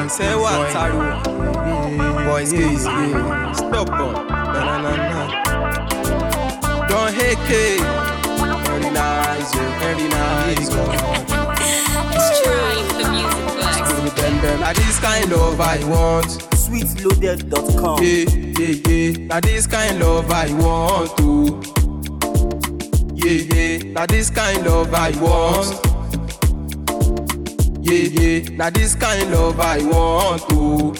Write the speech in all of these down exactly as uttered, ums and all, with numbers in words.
Say what, Taru? Boys, gays, yeah. Stop on. Na na na na. Don't hate K. Very nice, oh, very nice. Let's try the music flex. Now this kind of I want. sweet loaded dot com. Yeah, yeah, yeah. Now this kind of I want to. Yeah, yeah. Now this kind of I want. Yeah, yeah. Now this kind of I want to.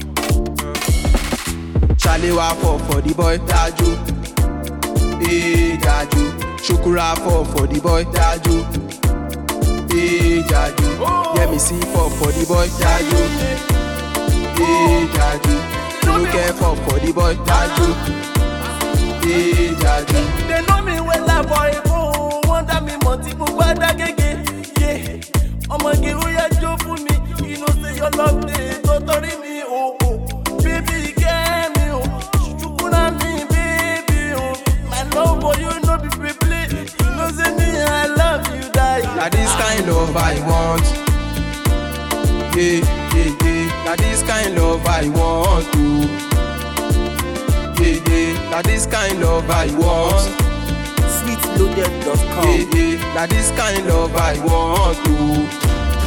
Charlie wa for for the boy Daju. Hey Daju. Shukura for for the boy Daju. Hey Daju. Yeah me see for for the boy Daju. Hey Daju. You care for for the boy Daju. Hey Daju. They know me well, that boy. Oh, wonder me multiple kwada gege. Yeah, I'ma give you a job for me. You know say your love me, totally me. Oh, oh, baby, get me. Oh, you gonna me, baby. Oh, my love for you, no be free play. You know say me, I love you, die. Now this kind of I want. Yeah, yeah, yeah. Now this kind of I want to. Yeah, yeah. Now this kind of I want. sweet loaded dot com. Yeah, yeah. Now this kind of I want to.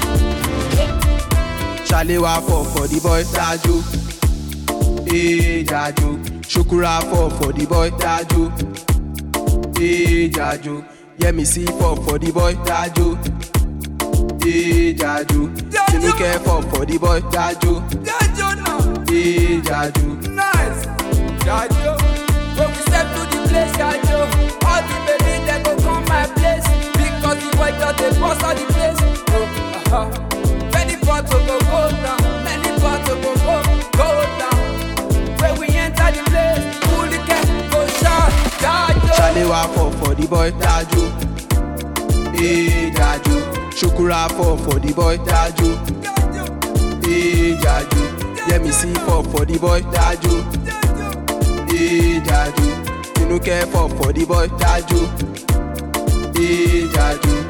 Charlie wa for for the boy Daju. Hey Daju. Shukura for for the boy Daju. Hey Daju. Yeah me see for for the boy Daju. Hey Daju. You care for for the boy Daju. Daju now, Hey Daju. nice. Daju, when we step to the place, Daju, all the baby they go come my place because the boy got the boss of the place. Oh, uh-huh. Many parts go go down, many parts go go go down. When we enter the place, hooligan go shout, Daju. Charlie wa for for the boy Daju. Hey Daju. Shukura for for the boy Daju. Hey Daju. Yeah me see for for the boy Daju. Hey Daju. You no care for for the boy Daju. Hey Daju.